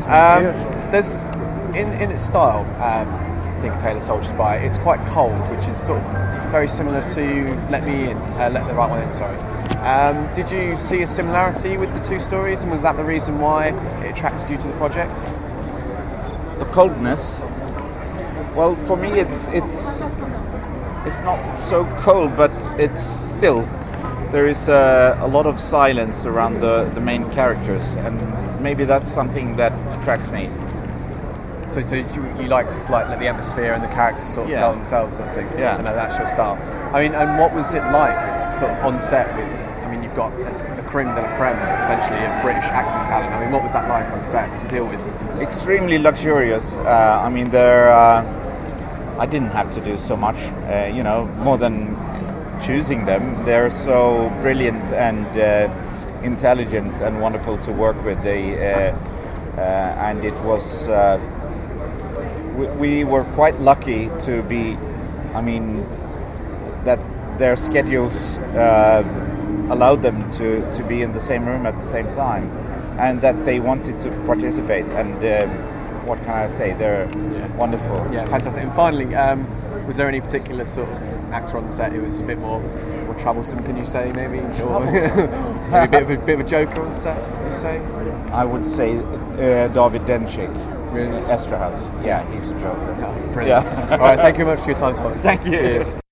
There's in its style, Tinker Tailor Soldier Spy. It's quite cold, which is sort of very similar to Let the Right One In. Sorry. Did you see a similarity with the two stories, and was that the reason why it attracted you to the project? The coldness. Well, for me, it's not so cold, but it's still. There is a lot of silence around the main characters, and maybe that's something that attracts me. So you like to let the atmosphere and the characters sort of tell themselves, sort of thing. Yeah. And that's your style. I mean, and what was it like, sort of on set with? I mean, you've got the creme de la creme, essentially, of British acting talent. I mean, what was that like on set to deal with? Extremely luxurious. I mean, I didn't have to do so much, more than choosing them. They're so brilliant and intelligent and wonderful to work with. And it was. We were quite lucky to be. I mean, that their schedules allowed them to be in the same room at the same time, and that they wanted to participate. And what can I say? They're wonderful. Yeah, fantastic. And finally, was there any particular sort of actor on the set who was a bit more troublesome? Can you say maybe, or maybe a bit of a joker on the set? Would you say? I would say David Dencik. Really? Esterhaus. Yeah, he's a joker. Oh, brilliant. Yeah. All right, thank you very much for your time, Thomas. Thank you. Cheers.